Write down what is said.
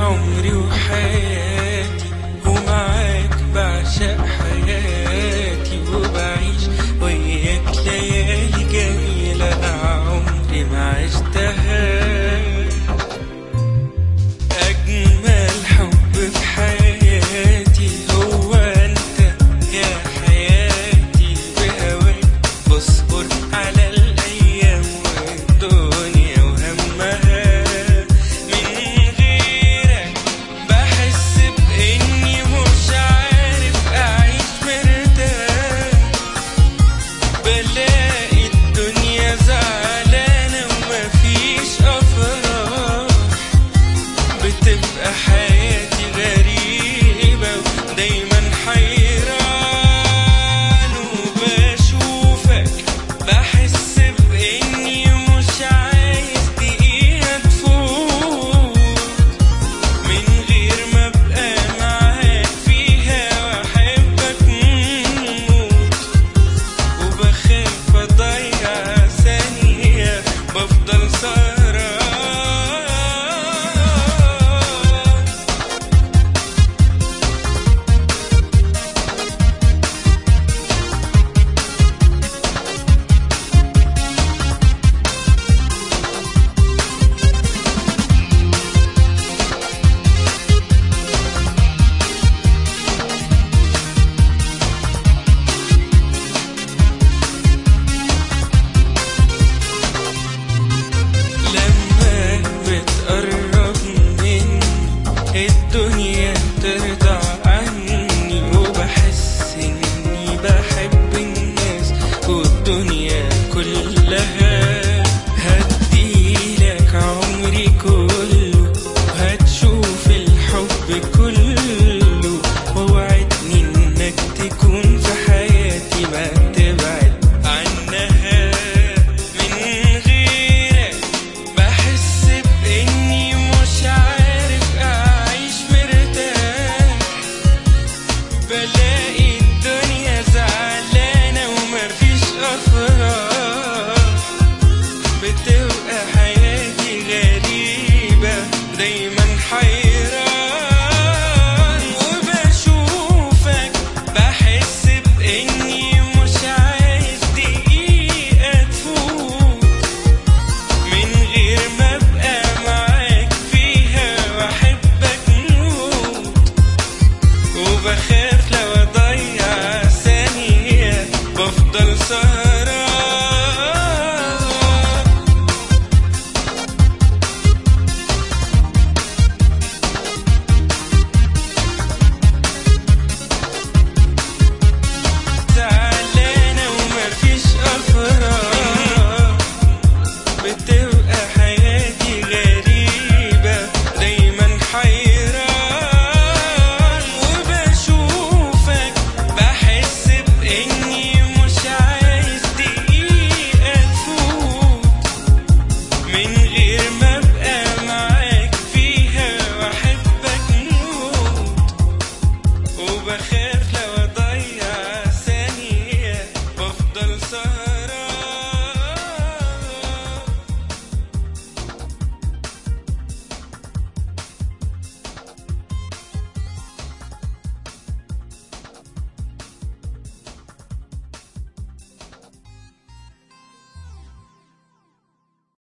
عمري وحياتي، ومعاك بعشق حياتي، وبعيش وياك ليالي جميلة عمري ما عشتها. أجمل حب في حياتي هو أنت يا حياتي، بهواك بصبر على الأيام والدنيا وهمها. من غيرك بحس بإني مش عارف أعيش مرتاح، بلاقي الدنيا زعلانة ومفيش أفراح، بتبقى حياتي غريبة ودايما حيران. وبشوفك بحس بإني مش عايز دقيقة تفوت من غير ما أبقى معاك فيها وأحبك موت، وبخاف أضيع ثانية بفضل سهران. لما بتقرب مني الدنيا ترضى عني، وبحس إني بحب الناس والدنيا كلها. هديلك عمري كله وهتشوف الحب كله، ووعدني إنك تكون في حياتي ما تبعد عنها. من غيرك بحس بإني مش عارف أعيش مرتاح، بلاقي الدنيا زعلانة ومفيش أفراح، بتبقى حياتي غريبة دايما حيران. وبشوفك بحس بإني مش عايز دقيقة تفوت من غير ما أبقى معاك فيها وأحبك موت، وبخاف لو أضيع ثانية بفضل سهران. زعلانة ومفيش أفراح، بتبقى حياتي غريبة دايما حيران.